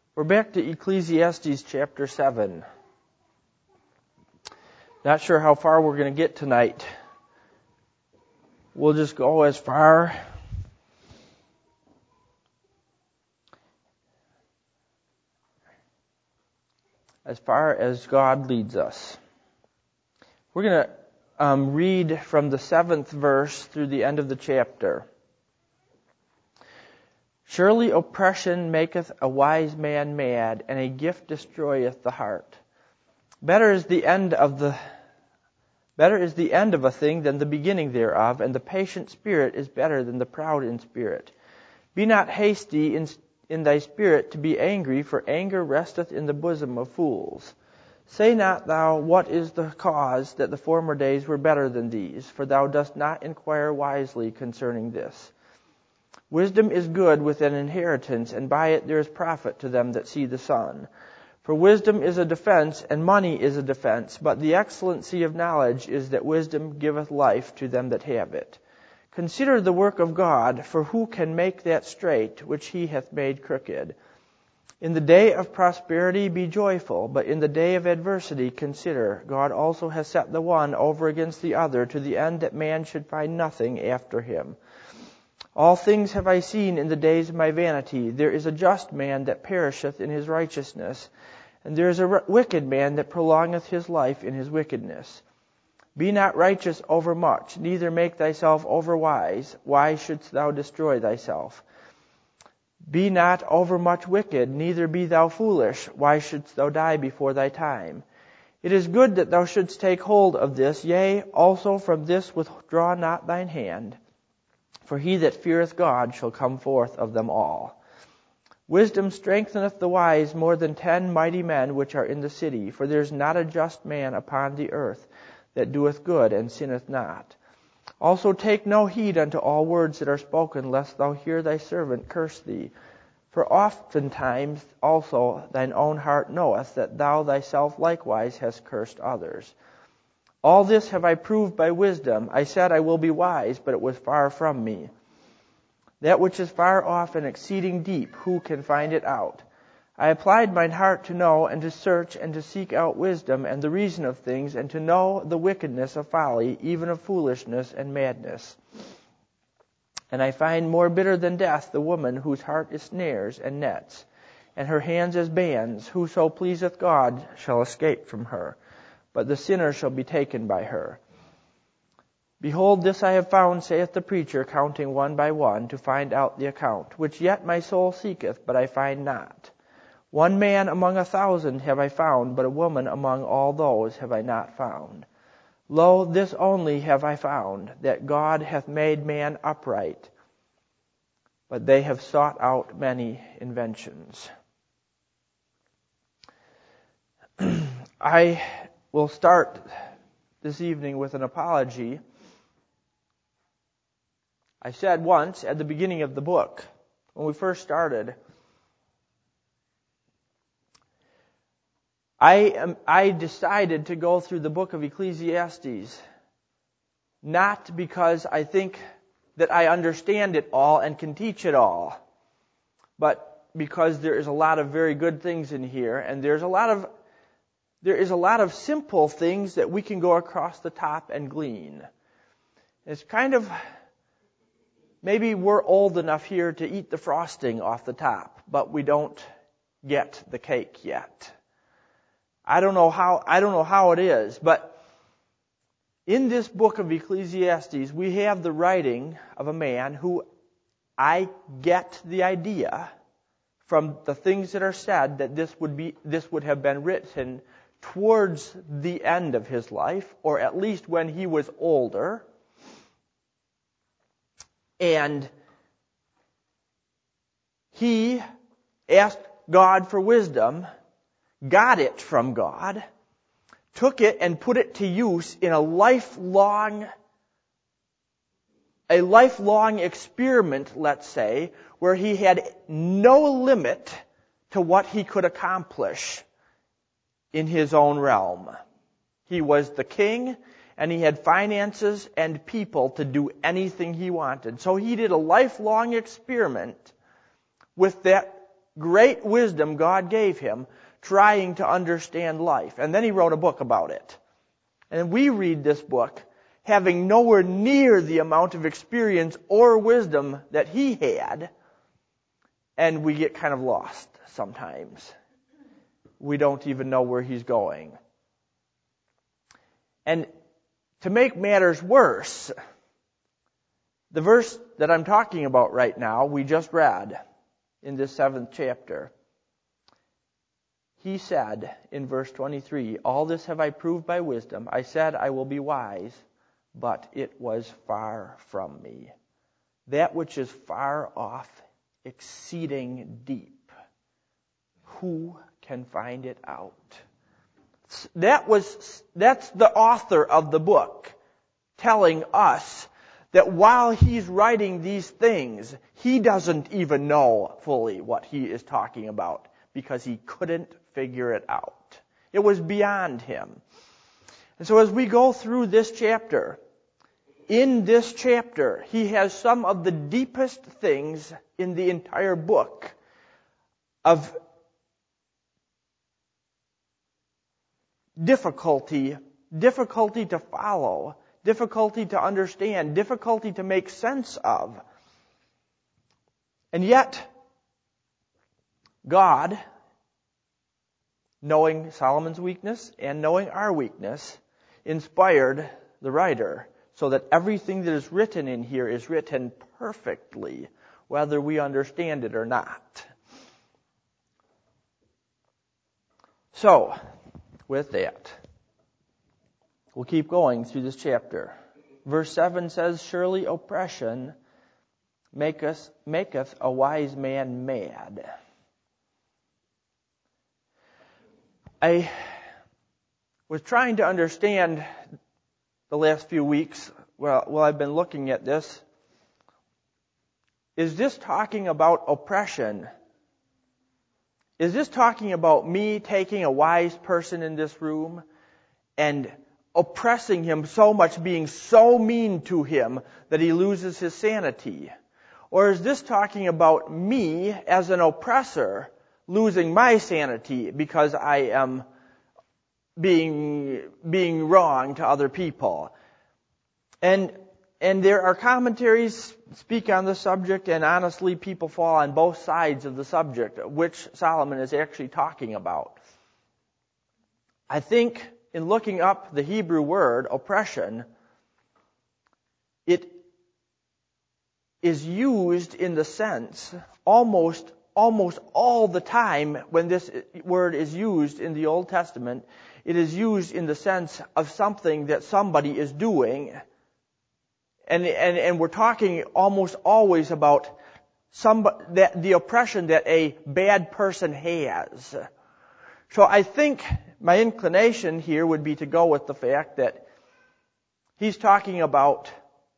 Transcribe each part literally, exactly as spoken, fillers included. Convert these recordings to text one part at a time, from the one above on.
We're back to Ecclesiastes chapter seven. Not sure how far we're going to get tonight. We'll just go as far as far as God leads us. We're going to um, read from the seventh verse through the end of the chapter. Surely oppression maketh a wise man mad, and a gift destroyeth the heart. Better is the end of the better is the end of a thing than the beginning thereof, and the patient spirit is better than the proud in spirit. Be not hasty in, in thy spirit to be angry, for anger resteth in the bosom of fools. Say not thou, what is the cause that the former days were better than these? For thou dost not inquire wisely concerning this. Wisdom is good with an inheritance, and by it there is profit to them that see the sun. For wisdom is a defense, and money is a defense, but the excellency of knowledge is that wisdom giveth life to them that have it. Consider the work of God, for who can make that straight which he hath made crooked? In the day of prosperity be joyful, but in the day of adversity consider, God also has set the one over against the other, to the end that man should find nothing after him. All things have I seen in the days of my vanity. There is a just man that perisheth in his righteousness, and there is a wicked man that prolongeth his life in his wickedness. Be not righteous overmuch, neither make thyself overwise. Why shouldst thou destroy thyself? Be not overmuch wicked, neither be thou foolish. Why shouldst thou die before thy time? It is good that thou shouldst take hold of this, yea, also from this withdraw not thine hand. For he that feareth God shall come forth of them all. Wisdom strengtheneth the wise more than ten mighty men which are in the city. For there is not a just man upon the earth that doeth good and sinneth not. Also take no heed unto all words that are spoken, lest thou hear thy servant curse thee. For oftentimes also thine own heart knoweth that thou thyself likewise hast cursed others. All this have I proved by wisdom. I said I will be wise, but it was far from me. That which is far off and exceeding deep, who can find it out? I applied mine heart to know and to search and to seek out wisdom and the reason of things, and to know the wickedness of folly, even of foolishness and madness. And I find more bitter than death the woman whose heart is snares and nets, and her hands as bands. Whoso pleaseth God shall escape from her, but the sinner shall be taken by her. Behold, this I have found, saith the preacher, counting one by one, to find out the account, which yet my soul seeketh, but I find not. One man among a thousand have I found, but a woman among all those have I not found. Lo, this only have I found, that God hath made man upright, but they have sought out many inventions. I will start this evening with an apology. I said once at the beginning of the book, when we first started, I am, I decided to go through the book of Ecclesiastes, not because I think that I understand it all and can teach it all, but because there is a lot of very good things in here, and there's a lot of There is a lot of simple things that we can go across the top and glean. It's kind of, maybe we're old enough here to eat the frosting off the top, but we don't get the cake yet. I don't know how, I don't know how it is, but in this book of Ecclesiastes, we have the writing of a man who I get the idea from the things that are said that this would be, this would have been written towards the end of his life, or at least when he was older. And he asked God for wisdom, got it from God, took it and put it to use in a lifelong, a lifelong experiment, let's say, where he had no limit to what he could accomplish in his own realm. He was the king, and he had finances and people to do anything he wanted. So he did a lifelong experiment with that great wisdom God gave him, trying to understand life. And then he wrote a book about it. And we read this book having nowhere near the amount of experience or wisdom that he had, and we get kind of lost sometimes. We don't even know where he's going. And to make matters worse, the verse that I'm talking about right now, we just read in this seventh chapter. He said in verse twenty-three, "All this have I proved by wisdom. I said I will be wise, but it was far from me. That which is far off, exceeding deep. Who can find it out?" That was, that's the author of the book telling us that while he's writing these things, he doesn't even know fully what he is talking about because he couldn't figure it out. It was beyond him. And so as we go through this chapter, in this chapter, he has some of the deepest things in the entire book of difficulty, difficulty to follow, difficulty to understand, difficulty to make sense of. And yet, God, knowing Solomon's weakness and knowing our weakness, inspired the writer so that everything that is written in here is written perfectly, whether we understand it or not. So, with that, we'll keep going through this chapter. Verse seven says, "Surely oppression maketh, maketh a wise man mad." I was trying to understand the last few weeks, well, while I've been looking at this. Is this talking about oppression? Is this talking about me taking a wise person in this room and oppressing him so much, being so mean to him that he loses his sanity? Or is this talking about me as an oppressor losing my sanity because I am being being wrong to other people? And and there are commentaries speak on the subject, and honestly, people fall on both sides of the subject, which Solomon is actually talking about. I think in looking up the Hebrew word oppression, it is used in the sense almost almost all the time when this word is used in the Old Testament, it is used in the sense of something that somebody is doing. And, and, and we're talking almost always about some, that, the oppression that a bad person has. So I think my inclination here would be to go with the fact that he's talking about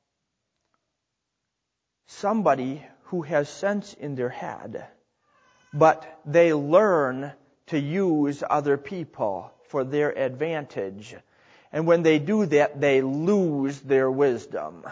somebody who has sense in their head, but they learn to use other people for their advantage. And when they do that, they lose their wisdom.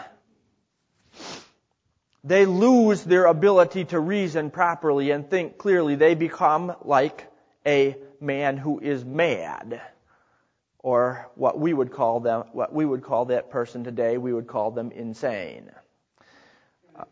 They lose their ability to reason properly and think clearly. They become like a man who is mad, or what we would call them, what we would call that person today, we would call them insane. Uh,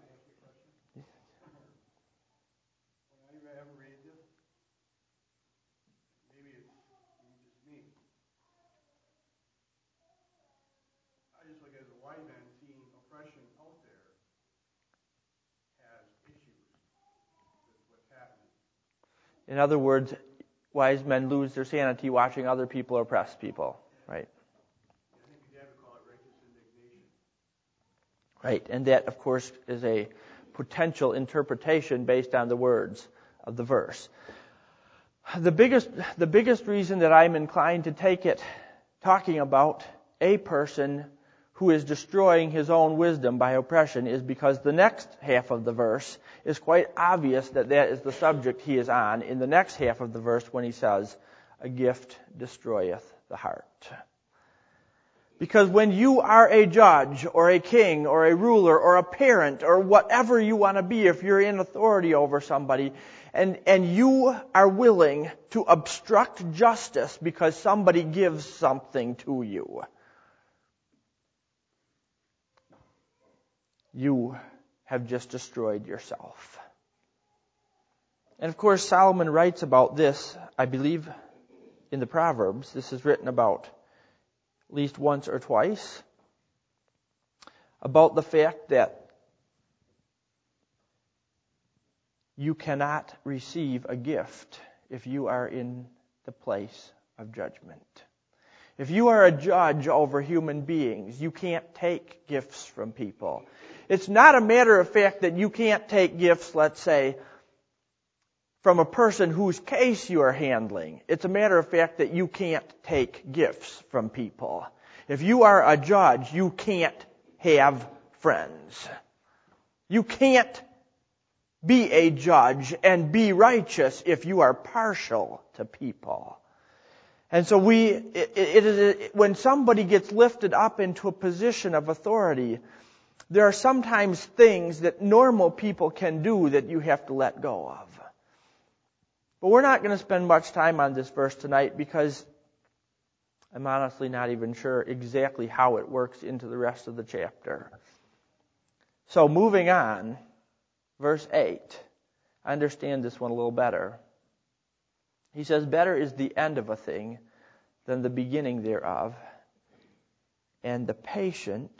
In other words, wise men lose their sanity watching other people oppress people, right? I think your dad would call it righteous indignation. Right, and that, of course, is a potential interpretation based on the words of the verse. The biggest, the biggest reason that I'm inclined to take it talking about a person who is destroying his own wisdom by oppression is because the next half of the verse is quite obvious that that is the subject he is on in the next half of the verse when he says, "A gift destroyeth the heart." Because when you are a judge or a king or a ruler or a parent or whatever you want to be, if you're in authority over somebody, and, and you are willing to obstruct justice because somebody gives something to you, you have just destroyed yourself. And of course, Solomon writes about this, I believe, in the Proverbs. This is written about at least once or twice, about the fact that you cannot receive a gift if you are in the place of judgment. If you are a judge over human beings, you can't take gifts from people. It's not a matter of fact that you can't take gifts, let's say, from a person whose case you are handling. It's a matter of fact that you can't take gifts from people. If you are a judge, you can't have friends. You can't be a judge and be righteous if you are partial to people. And so we, it, it is, when somebody gets lifted up into a position of authority, there are sometimes things that normal people can do that you have to let go of. But we're not going to spend much time on this verse tonight because I'm honestly not even sure exactly how it works into the rest of the chapter. So moving on, verse eight. I understand this one a little better. He says, better is the end of a thing than the beginning thereof, and the patient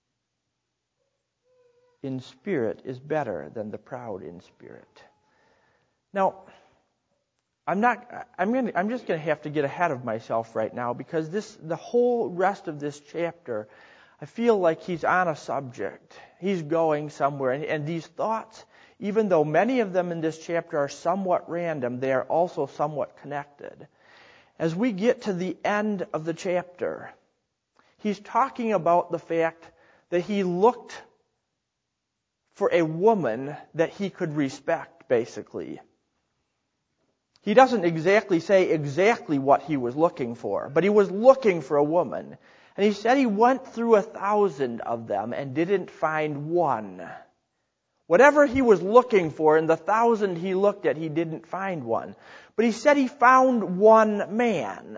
in spirit is better than the proud in spirit. Now, I'm not, I'm going to, I'm just going to have to get ahead of myself right now because this, the whole rest of this chapter, I feel like he's on a subject. He's going somewhere. And, and these thoughts, even though many of them in this chapter are somewhat random, they are also somewhat connected. As we get to the end of the chapter, he's talking about the fact that he looked for a woman that he could respect, basically. He doesn't exactly say exactly what he was looking for, but he was looking for a woman. And he said he went through a thousand of them and didn't find one. Whatever he was looking for, in the thousand he looked at, he didn't find one. But he said he found one man.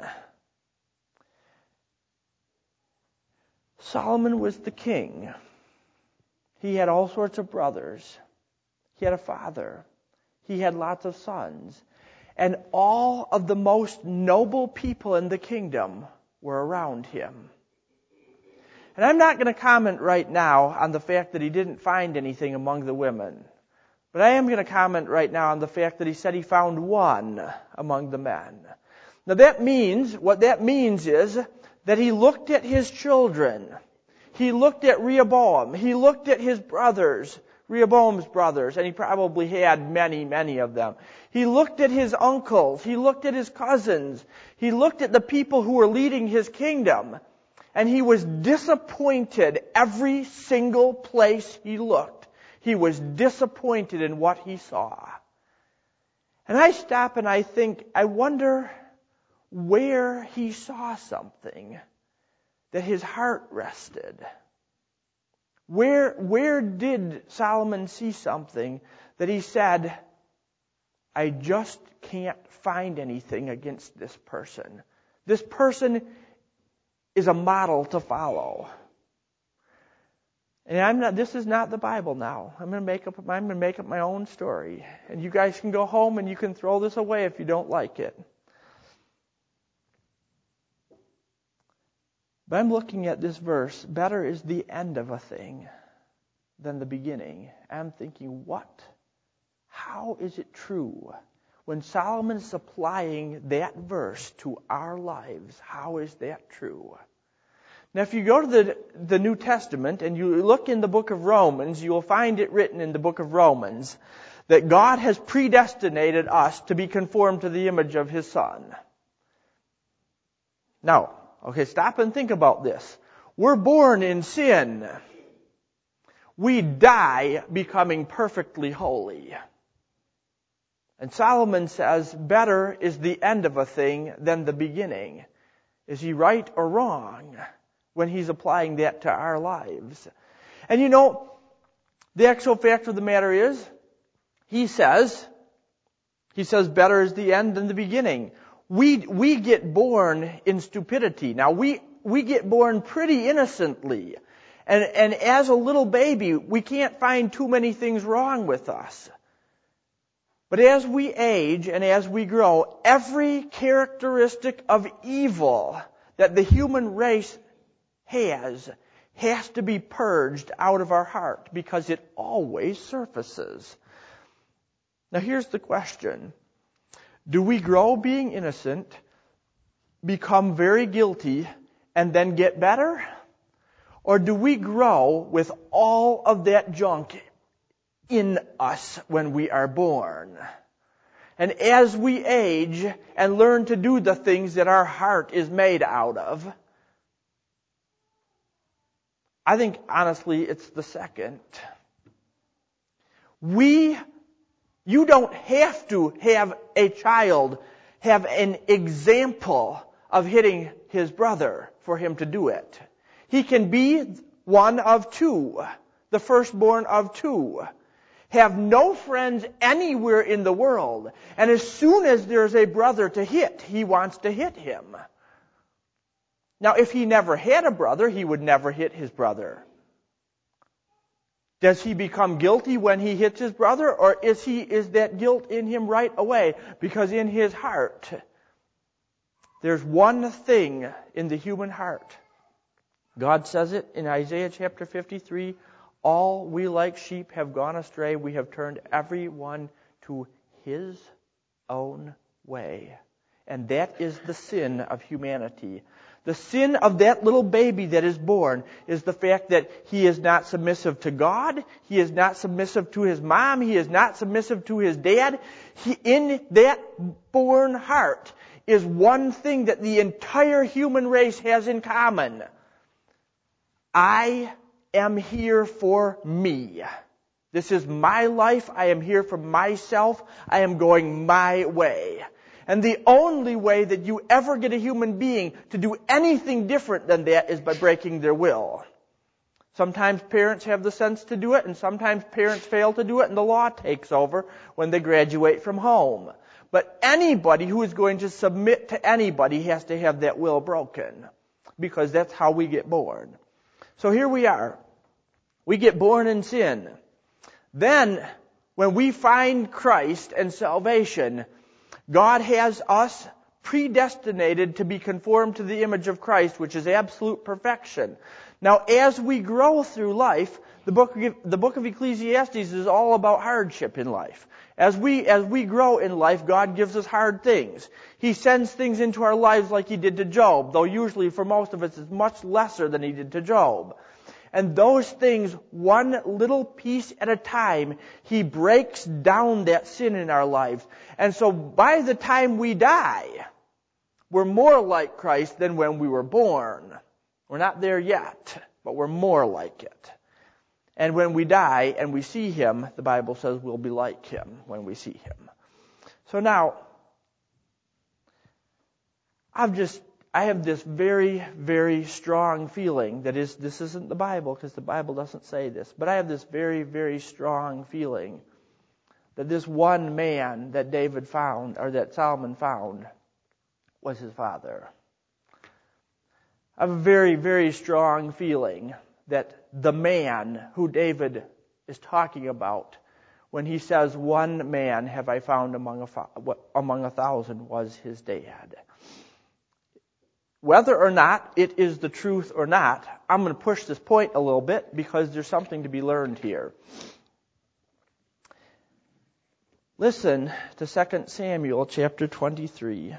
Solomon was the king. He had all sorts of brothers. He had a father. He had lots of sons. And all of the most noble people in the kingdom were around him. And I'm not going to comment right now on the fact that he didn't find anything among the women. But I am going to comment right now on the fact that he said he found one among the men. Now that means, what that means is that he looked at his children. He looked at Rehoboam. He looked at his brothers, Rehoboam's brothers, and he probably had many, many of them. He looked at his uncles. He looked at his cousins. He looked at the people who were leading his kingdom. And he was disappointed every single place he looked. He was disappointed in what he saw. And I stop and I think, I wonder where he saw something that his heart rested. Where, where did Solomon see something that he said, I just can't find anything against this person. This person is a model to follow. And I'm not, this is not the Bible now. I'm going to make up, I'm going to make up my own story. And you guys can go home and you can throw this away if you don't like it. But I'm looking at this verse, better is the end of a thing than the beginning. I'm thinking, what? How is it true? When Solomon is applying that verse to our lives, how is that true? Now, if you go to the, the New Testament and you look in the book of Romans, you will find it written in the book of Romans that God has predestinated us to be conformed to the image of His Son. Now, okay, stop and think about this. We're born in sin. We die becoming perfectly holy. And Solomon says, better is the end of a thing than the beginning. Is he right or wrong when he's applying that to our lives? And you know, the actual fact of the matter is, he says He says better is the end than the beginning. We, we get born in stupidity. Now we, we get born pretty innocently. And, and as a little baby, we can't find too many things wrong with us. But as we age and as we grow, every characteristic of evil that the human race has has to be purged out of our heart because it always surfaces. Now here's the question. Do we grow being innocent, become very guilty, and then get better? Or do we grow with all of that junk in us when we are born? And as we age and learn to do the things that our heart is made out of, I think honestly it's the second. We, you don't have to have a child have an example of hitting his brother for him to do it. He can be one of two, the firstborn of two. Have no friends anywhere in the world. And as soon as there's a brother to hit, he wants to hit him. Now, if he never had a brother, he would never hit his brother. Does he become guilty when he hits his brother? Or is he, is that guilt in him right away? Because in his heart, there's one thing in the human heart. God says it in Isaiah chapter fifty-three, all we like sheep have gone astray. We have turned every one to his own way. And that is the sin of humanity. The sin of that little baby that is born is the fact that he is not submissive to God. He is not submissive to his mom. He is not submissive to his dad. He, in that born heart is one thing that the entire human race has in common. I am here for me. This is my life. I am here for myself. I am going my way. And the only way that you ever get a human being to do anything different than that is by breaking their will. Sometimes parents have the sense to do it, and sometimes parents fail to do it, and the law takes over when they graduate from home. But anybody who is going to submit to anybody has to have that will broken, because that's how we get born. So here we are. We get born in sin. Then, when we find Christ and salvation, God has us predestinated to be conformed to the image of Christ, which is absolute perfection. Now, as we grow through life, the book of, the book of Ecclesiastes is all about hardship in life. As we, as we grow in life, God gives us hard things. He sends things into our lives like He did to Job, though usually for most of us it's much lesser than He did to Job. And those things, one little piece at a time, He breaks down that sin in our lives. And so by the time we die, we're more like Christ than when we were born. We're not there yet, but we're more like it. And when we die and we see Him, the Bible says we'll be like Him when we see Him. So now, I've just, I have this very, very strong feeling that is, this isn't the Bible, because the Bible doesn't say this, but I have this very, very strong feeling that this one man that David found, or that Solomon found, was his father. I have a very, very strong feeling that the man who David is talking about when he says, one man have I found among a, among a thousand, was his dad. Whether or not it is the truth or not, I'm going to push this point a little bit because there's something to be learned here. Listen to Second Samuel chapter twenty-three.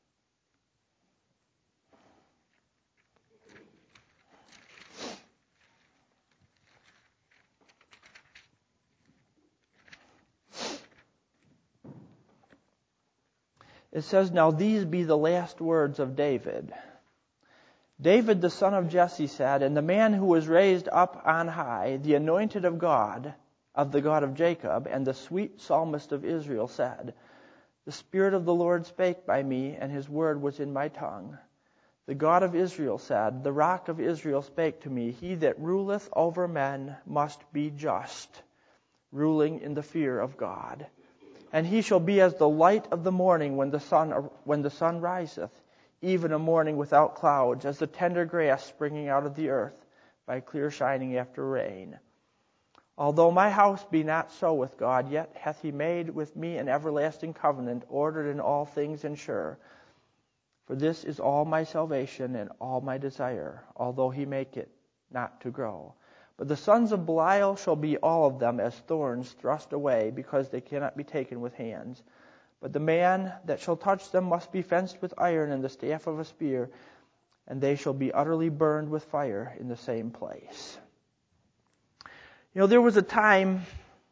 It says, now these be the last words of David. David the son of Jesse said, and the man who was raised up on high, the anointed of God, of the God of Jacob, and the sweet psalmist of Israel said, the Spirit of the Lord spake by me, and His word was in my tongue. The God of Israel said, the Rock of Israel spake to me, he that ruleth over men must be just, ruling in the fear of God. And he shall be as the light of the morning when the sun when the sun riseth, even a morning without clouds, as the tender grass springing out of the earth by clear shining after rain. Although my house be not so with God, yet hath he made with me an everlasting covenant, ordered in all things and sure. For this is all my salvation and all my desire, although he make it not to grow. But the sons of Belial shall be all of them as thorns thrust away, because they cannot be taken with hands. But the man that shall touch them must be fenced with iron and the staff of a spear, and they shall be utterly burned with fire in the same place. You know, there was a time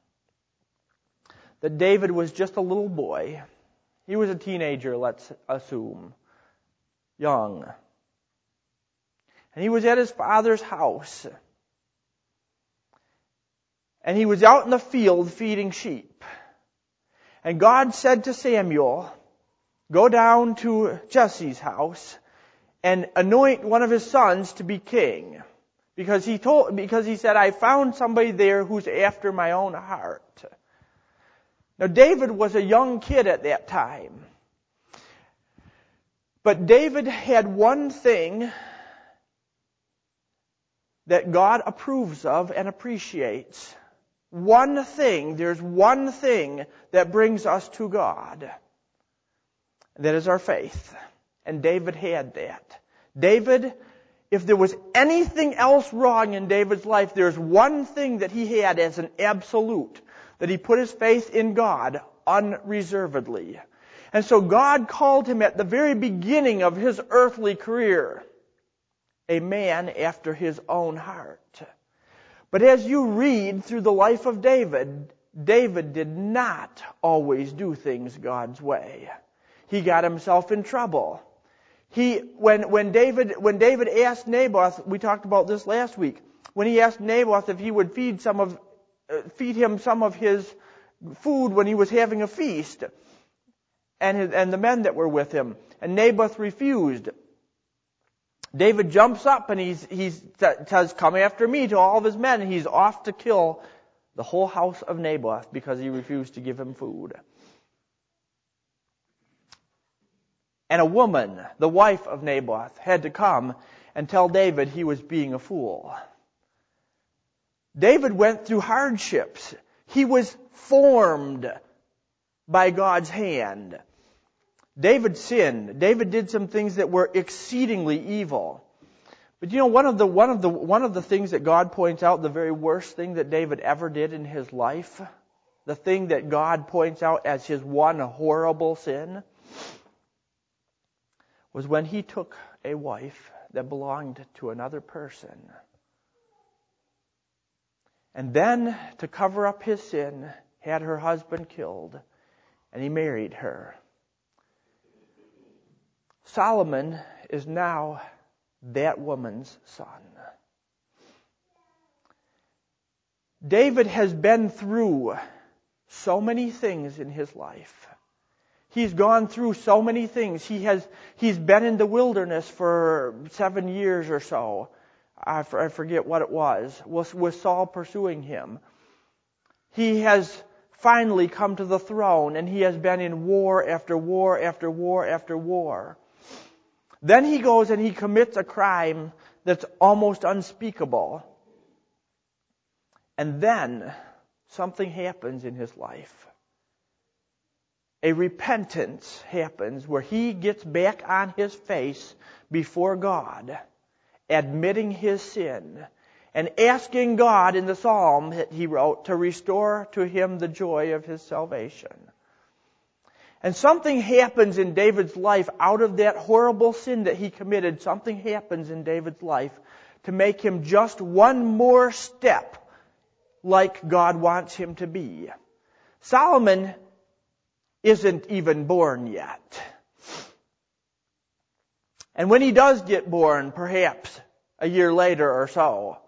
that David was just a little boy. He was a teenager, let's assume, young. And he was at his father's house. And he was out in the field feeding sheep. And God said to Samuel, go down to Jesse's house and anoint one of his sons to be king. Because he told, because he said, I found somebody there who's after my own heart. Now David was a young kid at that time. But David had one thing that God approves of and appreciates. One thing, there's one thing that brings us to God. That is our faith. And David had that. David, if there was anything else wrong in David's life, there's one thing that he had as an absolute. That he put his faith in God unreservedly. And so God called him at the very beginning of his earthly career a man after his own heart. But as you read through the life of David, David did not always do things God's way. He got himself in trouble. He, when, when David, when David asked Naboth, we talked about this last week, when he asked Naboth if he would feed some of, uh, feed him some of his food when he was having a feast, and his, and the men that were with him, and Naboth refused. David jumps up and he's, he says, come after me, to all of his men. And he's off to kill the whole house of Naboth because he refused to give him food. And a woman, the wife of Naboth, had to come and tell David he was being a fool. David went through hardships. He was formed by God's hand. David sinned. David did some things that were exceedingly evil. But you know, one of the one of the one of the things that God points out, the very worst thing that David ever did in his life, the thing that God points out as his one horrible sin, was when he took a wife that belonged to another person. And then, to cover up his sin, had her husband killed, and he married her. Solomon is now that woman's son. David has been through so many things in his life. He's gone through so many things. He has, he's been in the wilderness for seven years or so. I, I forget what it was, with, with Saul pursuing him. He has finally come to the throne, and he has been in war after war after war after war. Then he goes and he commits a crime that's almost unspeakable. And then something happens in his life. A repentance happens where he gets back on his face before God, admitting his sin, and asking God in the psalm that he wrote to restore to him the joy of his salvation. And something happens in David's life out of that horrible sin that he committed. Something happens in David's life to make him just one more step like God wants him to be. Solomon isn't even born yet. And when he does get born, perhaps a year later or so,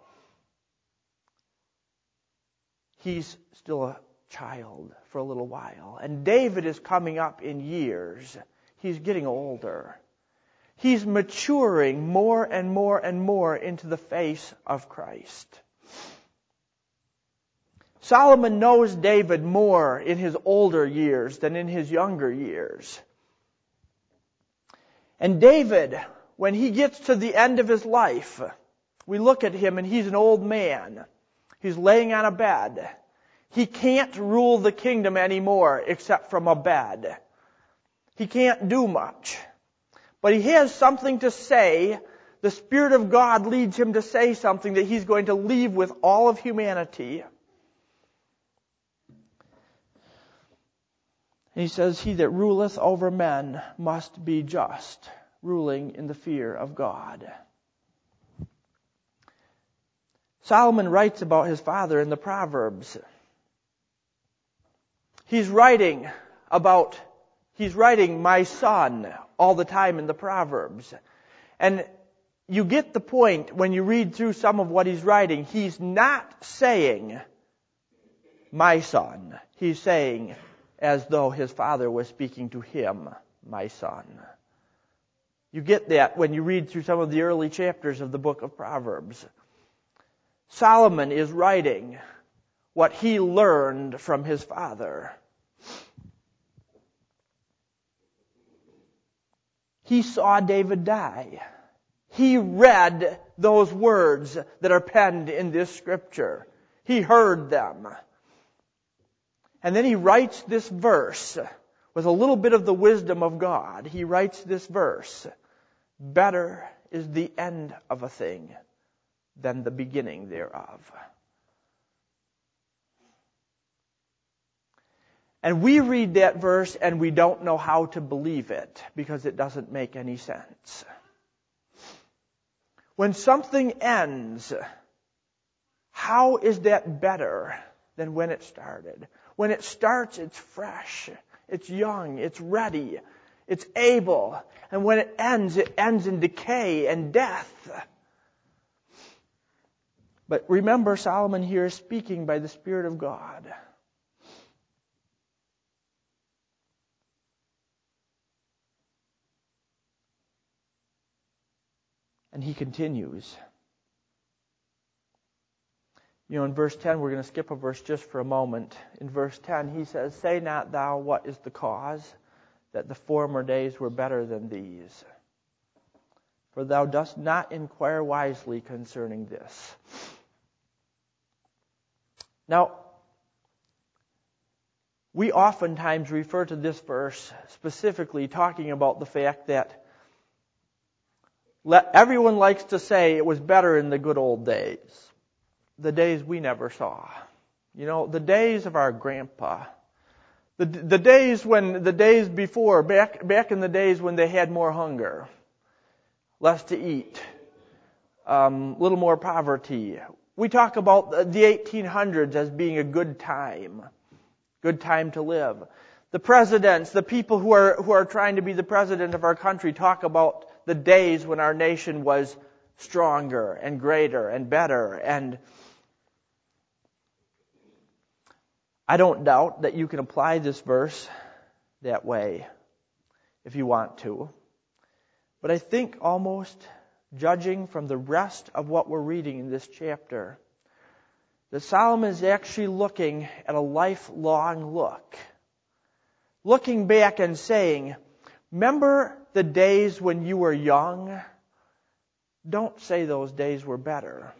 he's still a child for a little while. And David is coming up in years. He's getting older. He's maturing more and more and more into the face of Christ. Solomon knows David more in his older years than in his younger years. And David, when he gets to the end of his life, we look at him and he's an old man. He's laying on a bed. He can't rule the kingdom anymore except from a bed. He can't do much. But he has something to say. The Spirit of God leads him to say something that he's going to leave with all of humanity. And he says, he that ruleth over men must be just, ruling in the fear of God. Solomon writes about his father in the Proverbs. He's writing about, he's writing my son all the time in the Proverbs. And you get the point when you read through some of what he's writing. He's not saying my son. He's saying as though his father was speaking to him, my son. You get that when you read through some of the early chapters of the book of Proverbs. Solomon is writing what he learned from his father. He saw David die. He read those words that are penned in this scripture. He heard them. And then he writes this verse with a little bit of the wisdom of God. He writes this verse. Better is the end of a thing than the beginning thereof. And we read that verse and we don't know how to believe it because it doesn't make any sense. When something ends, how is that better than when it started? When it starts, it's fresh, it's young, it's ready, it's able. And when it ends, it ends in decay and death. But remember, Solomon here is speaking by the Spirit of God. And he continues. You know, in verse ten, we're going to skip a verse just for a moment. In verse ten, he says, say not thou what is the cause, that the former days were better than these. For thou dost not inquire wisely concerning this. Now, we oftentimes refer to this verse specifically talking about the fact that let, everyone likes to say it was better in the good old days. The days we never saw. You know, the days of our grandpa. The, the days when, the days before, back, back in the days when they had more hunger. Less to eat. Um, little more poverty. We talk about the eighteen hundreds as being a good time. Good time to live. The presidents, the people who are, who are trying to be the president of our country talk about the days when our nation was stronger and greater and better. And I don't doubt that you can apply this verse that way if you want to. But I think almost judging from the rest of what we're reading in this chapter, that Solomon is actually looking at a lifelong look. Looking back and saying, remember the days when you were young? Don't say those days were better.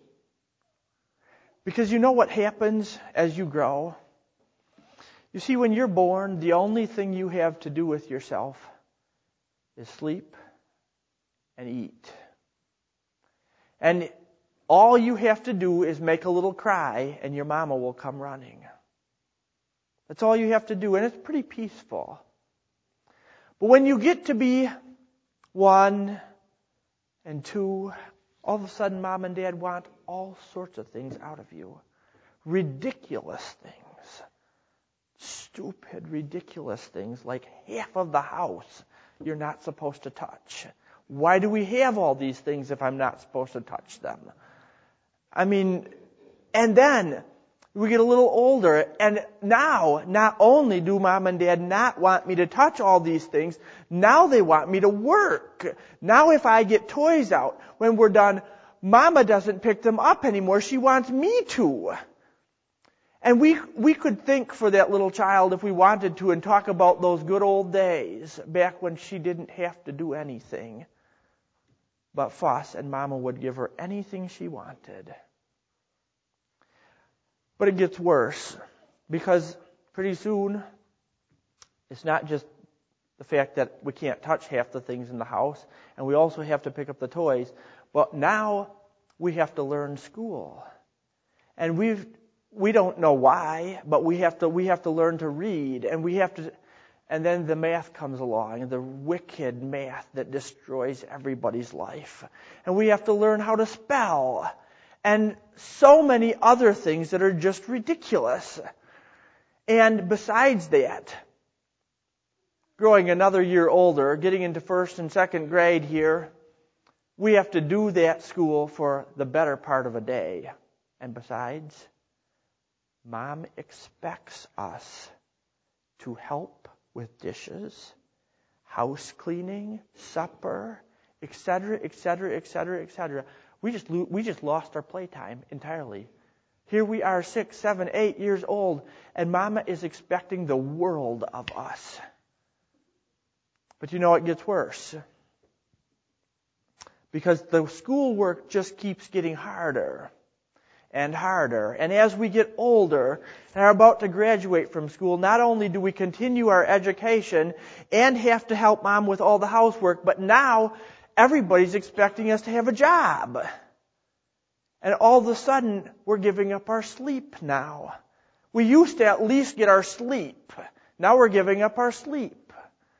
Because you know what happens as you grow? You see, when you're born, the only thing you have to do with yourself is sleep and eat. And all you have to do is make a little cry and your mama will come running. That's all you have to do, and it's pretty peaceful. But when you get to be one and two, all of a sudden mom and dad want all sorts of things out of you. Ridiculous things. Stupid, ridiculous things like half of the house you're not supposed to touch. Why do we have all these things if I'm not supposed to touch them? I mean, and then we get a little older, and now, not only do mom and dad not want me to touch all these things, now they want me to work. Now if I get toys out, when we're done, mama doesn't pick them up anymore. She wants me to. And we we could think for that little child if we wanted to and talk about those good old days back when she didn't have to do anything but fuss, and Mama would give her anything she wanted. But it gets worse, because pretty soon it's not just the fact that we can't touch half the things in the house, and we also have to pick up the toys, but now we have to learn school. And we've we don't know why, but we have to we have to learn to read, and we have to and then the math comes along, and the wicked math that destroys everybody's life. And we have to learn how to spell, and so many other things that are just ridiculous. And besides that, growing another year older, getting into first and second grade here, we have to do that school for the better part of a day. And besides, Mom expects us to help with dishes, house cleaning, supper, et cetera, et cetera, et cetera, et cetera. We just lo- we just lost our playtime entirely. Here we are, six, seven, eight years old, and Mama is expecting the world of us. But you know, it gets worse. Because the schoolwork just keeps getting harder and harder. And as we get older and are about to graduate from school, not only do we continue our education and have to help Mom with all the housework, but now everybody's expecting us to have a job. And all of a sudden, we're giving up our sleep now. We used to at least get our sleep. Now we're giving up our sleep.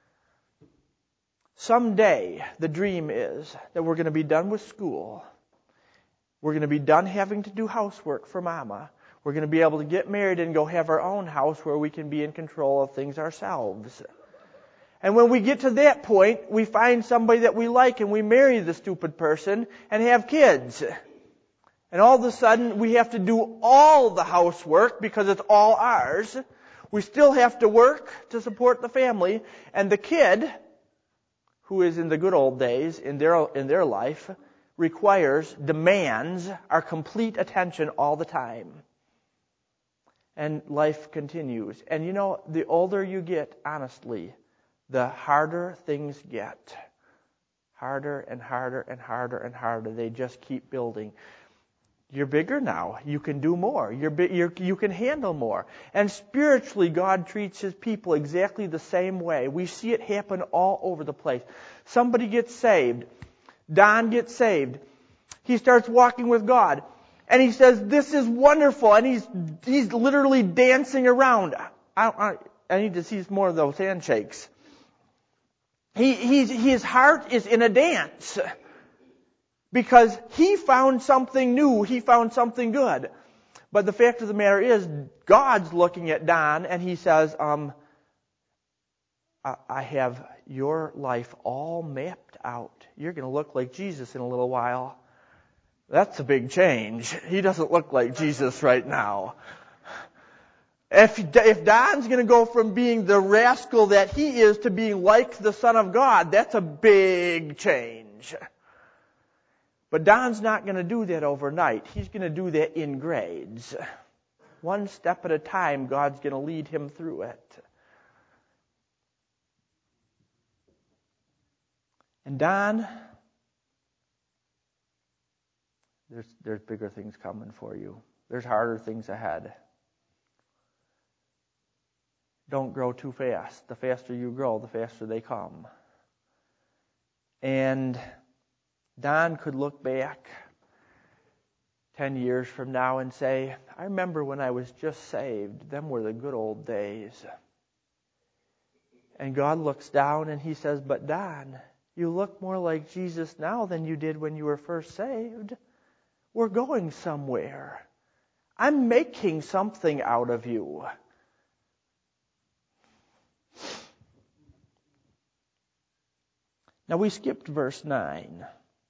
Someday, the dream is that we're going to be done with school. We're going to be done having to do housework for Mama. We're going to be able to get married and go have our own house where we can be in control of things ourselves. And when we get to that point, we find somebody that we like and we marry the stupid person and have kids. And all of a sudden, we have to do all the housework because it's all ours. We still have to work to support the family. And the kid, who is in the good old days in their in their life, requires, demands our complete attention all the time. And life continues. And you know, the older you get, honestly, the harder things get. Harder and harder and harder and harder. They just keep building. You're bigger now. You can do more. You're, bi- you're you can handle more. And spiritually, God treats His people exactly the same way. We see it happen all over the place. Somebody gets saved. Don gets saved. He starts walking with God. And he says, this is wonderful. And he's he's literally dancing around. I, I, I need to see more of those handshakes. He, he's, his heart is in a dance. Because he found something new. He found something good. But the fact of the matter is, God's looking at Don and He says, um, I, I have your life all mapped out. You're going to look like Jesus in a little while. That's a big change. He doesn't look like Jesus right now. If, if Don's going to go from being the rascal that he is to being like the Son of God, that's a big change. But Don's not going to do that overnight. He's going to do that in grades. One step at a time, God's going to lead him through it. And Don, there's, there's bigger things coming for you. There's harder things ahead. Don't grow too fast. The faster you grow, the faster they come. And Don could look back ten years from now and say, I remember when I was just saved. Them were the good old days. And God looks down and He says, but Don, you look more like Jesus now than you did when you were first saved. We're going somewhere. I'm making something out of you. Now we skipped verse nine.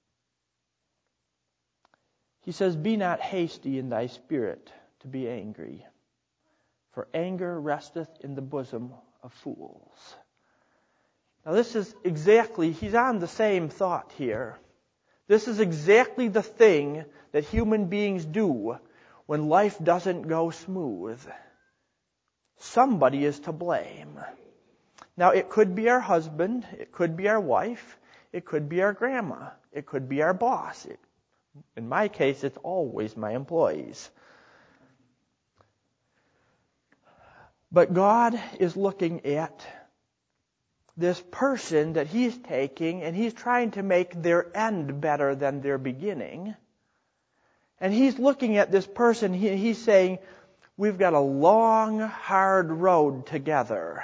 He says, be not hasty in thy spirit to be angry, for anger resteth in the bosom of fools. Now this is exactly, he's on the same thought here. This is exactly the thing that human beings do when life doesn't go smooth, somebody is to blame. Now, it could be our husband, it could be our wife, it could be our grandma, it could be our boss. It, in my case, it's always my employees. But God is looking at this person that He's taking, and He's trying to make their end better than their beginning. And He's looking at this person, he, He's saying, we've got a long, hard road together.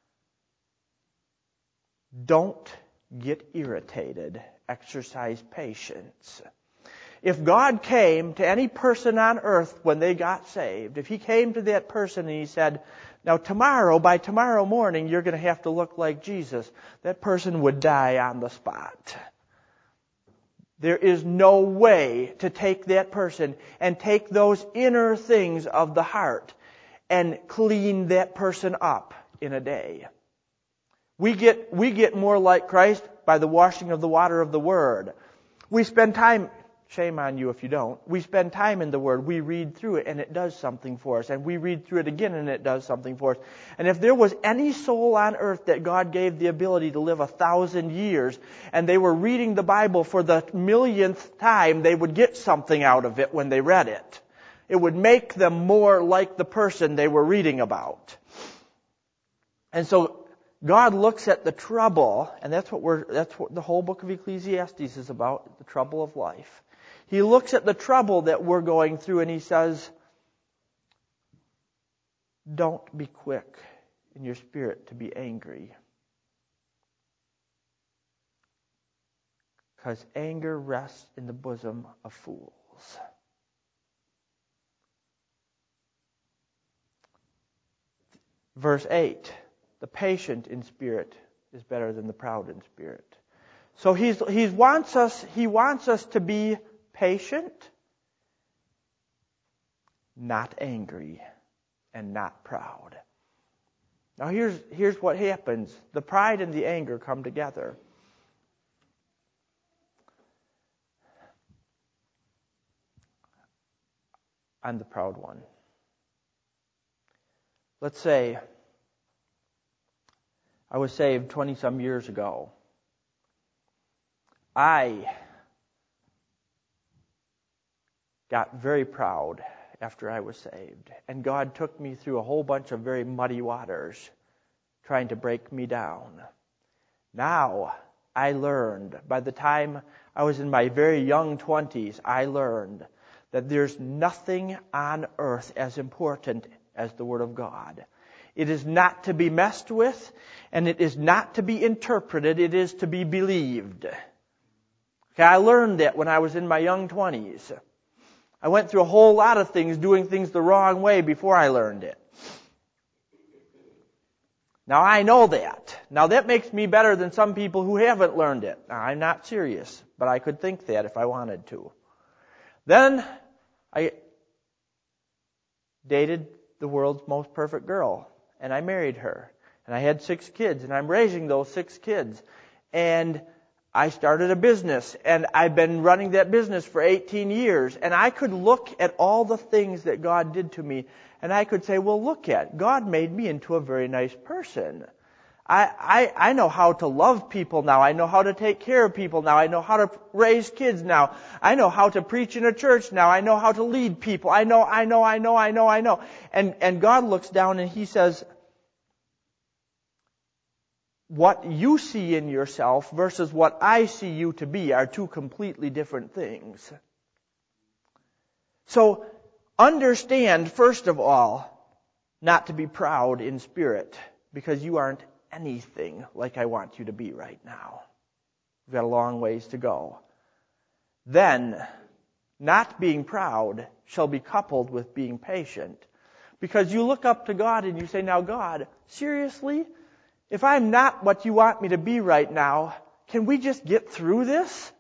Don't get irritated. Exercise patience. If God came to any person on earth when they got saved, if He came to that person and He said, now tomorrow, by tomorrow morning, you're going to have to look like Jesus, that person would die on the spot. There is no way to take that person and take those inner things of the heart and clean that person up in a day. We get, we get more like Christ by the washing of the water of the Word. We spend time, shame on you if you don't, we spend time in the Word. We read through it and it does something for us. And we read through it again and it does something for us. And if there was any soul on earth that God gave the ability to live a thousand years and they were reading the Bible for the millionth time, they would get something out of it when they read it. It would make them more like the person they were reading about. And so God looks at the trouble, and that's what we're, that's what the whole book of Ecclesiastes is about, the trouble of life. He looks at the trouble that we're going through and He says, don't be quick in your spirit to be angry. Because anger rests in the bosom of fools. Verse eight. The patient in spirit is better than the proud in spirit. So he's, he wants us, he wants us to be patient, not angry, and not proud. Now here's, here's what happens. The pride and the anger come together. I'm the proud one. Let's say I was saved twenty-some years ago. I got very proud after I was saved. And God took me through a whole bunch of very muddy waters, trying to break me down. Now, I learned, by the time I was in my very young twenties, I learned that there's nothing on earth as important as the Word of God. It is not to be messed with, and it is not to be interpreted. It is to be believed. Okay, I learned that when I was in my young twenties. I went through a whole lot of things, doing things the wrong way before I learned it. Now I know that. Now that makes me better than some people who haven't learned it. Now I'm not serious, but I could think that if I wanted to. Then I dated the world's most perfect girl. And I married her. And I had six kids. And I'm raising those six kids. And I started a business. And I've been running that business for eighteen years. And I could look at all the things that God did to me. And I could say, well, look at, God made me into a very nice person. I, I, I know how to love people now. I know how to take care of people now. I know how to raise kids now. I know how to preach in a church now. I know how to lead people. I know, I know, I know, I know, I know. And, and God looks down and He says, what you see in yourself versus what I see you to be are two completely different things. So, understand, first of all, not to be proud in spirit, because you aren't anything like I want you to be right now. We've got a long ways to go. Then, not being proud shall be coupled with being patient. Because you look up to God and you say, now God, seriously? If I'm not what you want me to be right now, can we just get through this?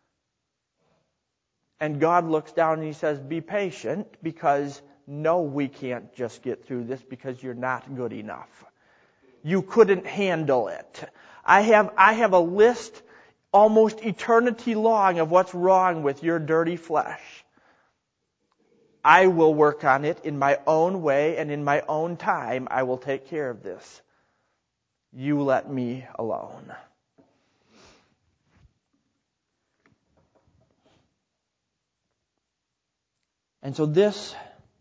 And God looks down and He says, be patient, because no, we can't just get through this because you're not good enough. You couldn't handle it. I have, I have a list almost eternity long of what's wrong with your dirty flesh. I will work on it in my own way and in my own time. I will take care of this. You let me alone. And so this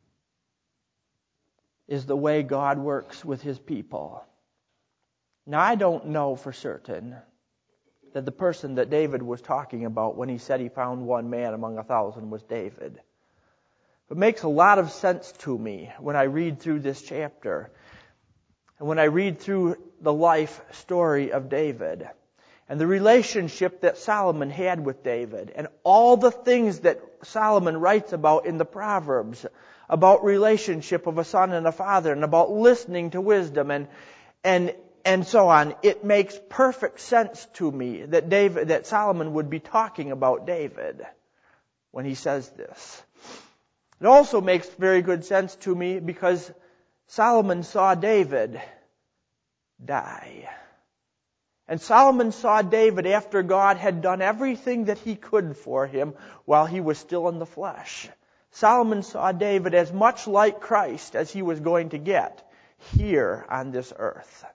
is the way God works with His people. Now, I don't know for certain that the person that David was talking about when he said he found one man among a thousand was David. It makes a lot of sense to me when I read through this chapter and when I read through the life story of David and the relationship that Solomon had with David and all the things that Solomon writes about in the Proverbs about relationship of a son and a father and about listening to wisdom and and and so on. It makes perfect sense to me that David that Solomon would be talking about David when he says this. It also makes very good sense to me because Solomon saw David die. And Solomon saw David after God had done everything that He could for him while he was still in the flesh. Solomon saw David as much like Christ as he was going to get here on this earth.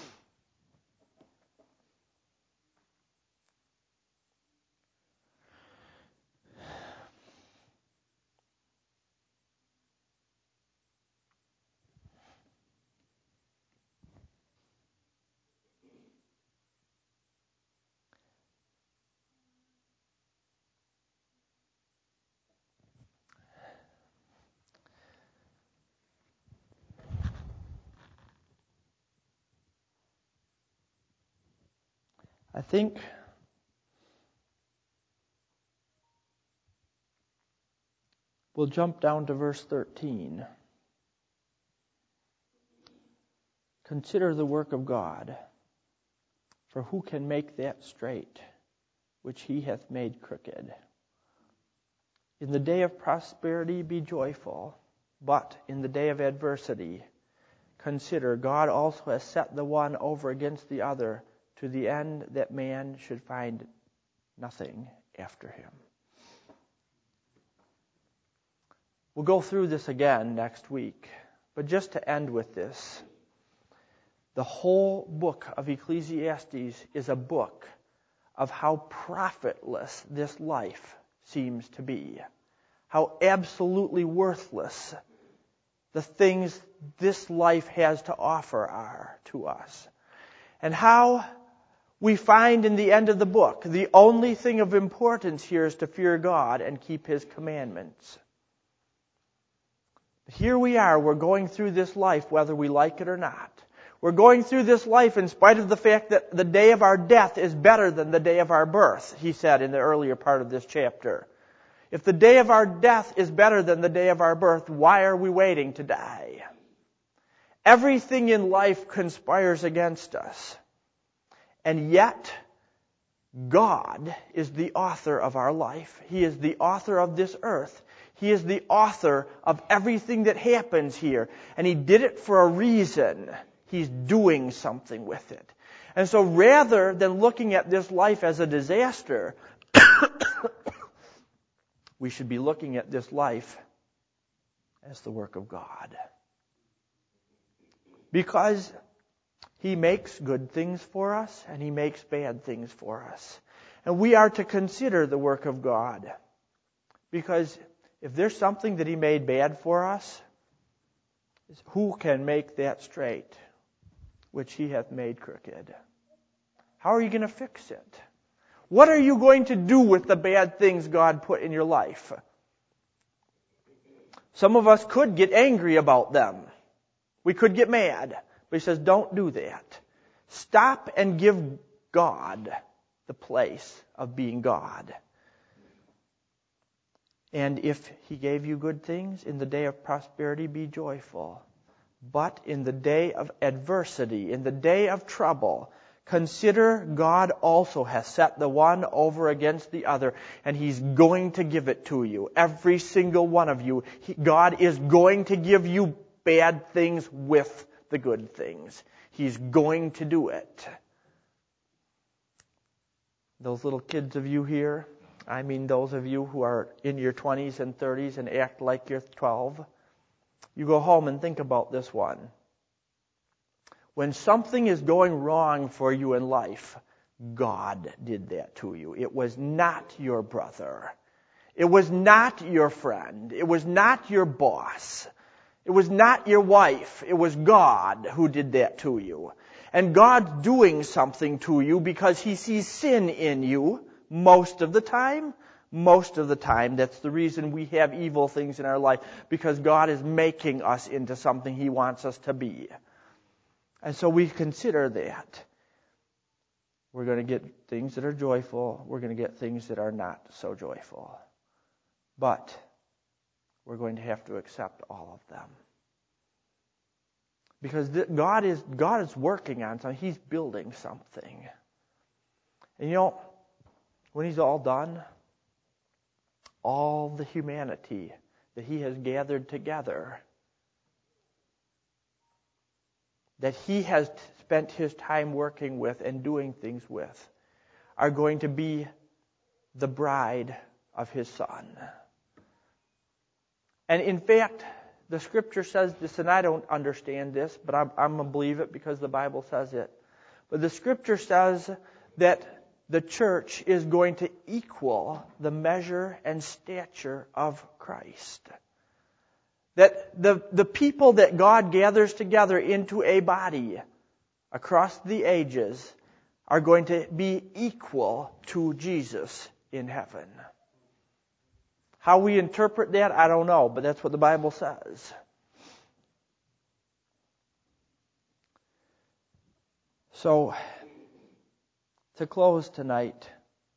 I think we'll jump down to verse thirteen. Consider the work of God, for who can make that straight which He hath made crooked? In the day of prosperity be joyful, but in the day of adversity consider God also has set the one over against the other, to the end that man should find nothing after him. We'll go through this again next week, but just to end with this, the whole book of Ecclesiastes is a book of how profitless this life seems to be, how absolutely worthless the things this life has to offer are to us, and how we find in the end of the book, the only thing of importance here is to fear God and keep His commandments. Here we are, we're going through this life whether we like it or not. We're going through this life in spite of the fact that the day of our death is better than the day of our birth, he said in the earlier part of this chapter. If the day of our death is better than the day of our birth, why are we waiting to die? Everything in life conspires against us. And yet, God is the author of our life. He is the author of this earth. He is the author of everything that happens here. And He did it for a reason. He's doing something with it. And so rather than looking at this life as a disaster, we should be looking at this life as the work of God. Because He makes good things for us, and He makes bad things for us. And we are to consider the work of God. Because if there's something that He made bad for us, who can make that straight, which He hath made crooked? How are you going to fix it? What are you going to do with the bad things God put in your life? Some of us could get angry about them. We could get mad. But He says, don't do that. Stop and give God the place of being God. And if He gave you good things, in the day of prosperity be joyful. But in the day of adversity, in the day of trouble, consider God also has set the one over against the other, and He's going to give it to you. Every single one of you. He, God is going to give you bad things with the good things. He's going to do it. Those little kids of you here, I mean those of you who are in your twenties and thirties and act like you're twelve, you go home and think about this one. When something is going wrong for you in life, God did that to you. It was not your brother. It was not your friend. It was not your boss. It was not your wife. It was God who did that to you. And God's doing something to you because He sees sin in you most of the time. Most of the time. That's the reason we have evil things in our life, because God is making us into something He wants us to be. And so we consider that. We're going to get things that are joyful. We're going to get things that are not so joyful. But we're going to have to accept all of them. Because God is God is working on something. He's building something. And you know, when He's all done, all the humanity that He has gathered together, that He has spent His time working with and doing things with, are going to be the bride of His Son. And in fact, the Scripture says this, and I don't understand this, but I'm, I'm going to believe it because the Bible says it. But the Scripture says that the church is going to equal the measure and stature of Christ. That the, the people that God gathers together into a body across the ages are going to be equal to Jesus in heaven. How we interpret that, I don't know, but that's what the Bible says. So, to close tonight,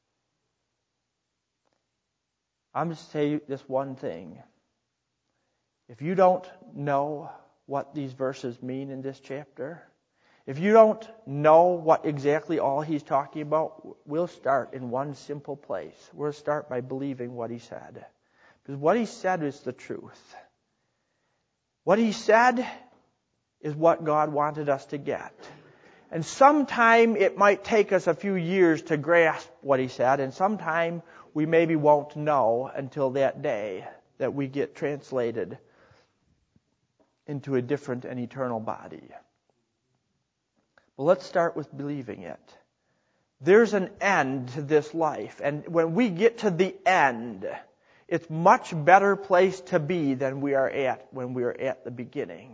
I'm just saying to say this one thing. If you don't know what these verses mean in this chapter, if you don't know what exactly all he's talking about, we'll start in one simple place. We'll start by believing what he said. Because what he said is the truth. What he said is what God wanted us to get. And sometime it might take us a few years to grasp what he said, and sometime we maybe won't know until that day that we get translated into a different and eternal body. But let's start with believing it. There's an end to this life, and when we get to the end, it's much better place to be than we are at when we are at the beginning.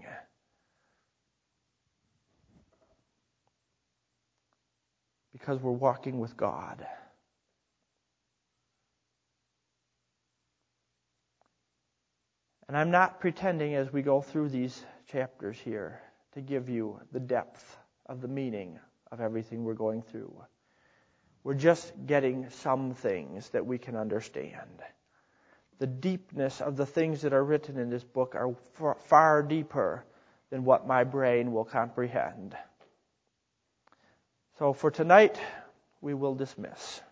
Because we're walking with God. And I'm not pretending as we go through these chapters here to give you the depth of the meaning of everything we're going through. We're just getting some things that we can understand. The deepness of the things that are written in this book are far, far deeper than what my brain will comprehend. So for tonight, we will dismiss.